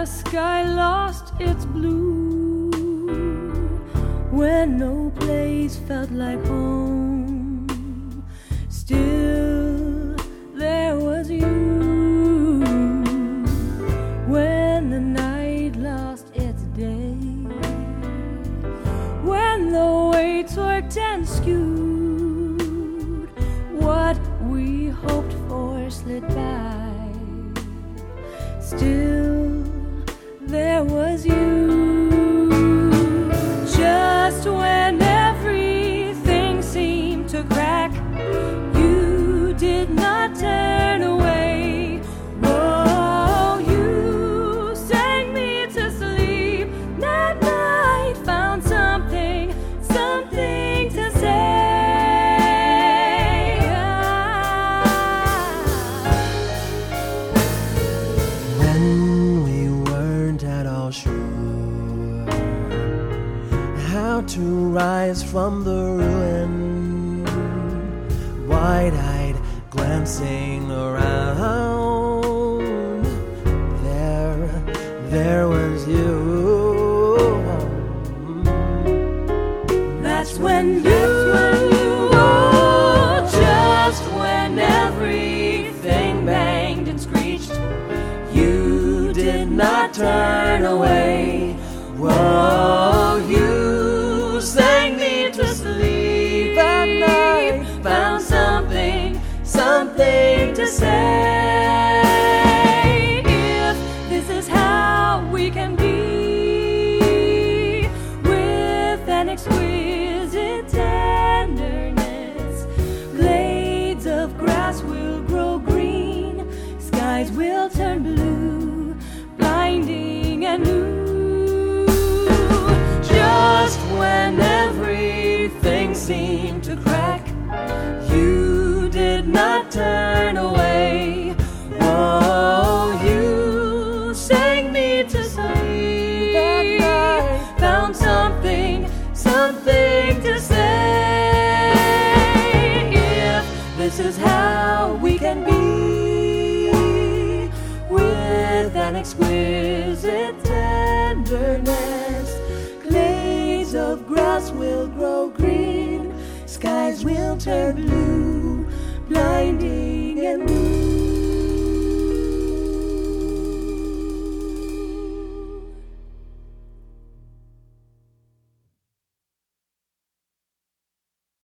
the sky lost its blue, when no place felt like home, still there was you. When the night lost its day, when the weights worked and skewed, what we hoped for slid by, still there was you. Just when everything seemed to crack, you did not turn away. Whoa, you sang me to sleep that night, found something to say. How to rise from the ruin, wide-eyed glancing around, there was you. That's when just when everything banged and screeched, you did not turn away. Whoa, you sang me to sleep at night, found something to say. If this is how we can be, with an exquisite tenderness, glades of grass will grow green, skies will turn blue, blinding and new. Just when everything seemed to crack, you did not turn away. Oh, you sang me to sleep at night, found something to say. If this is how we can be, with an exquisite tenderness, glades of grass will grow green, skies will turn blue, blinding and blue.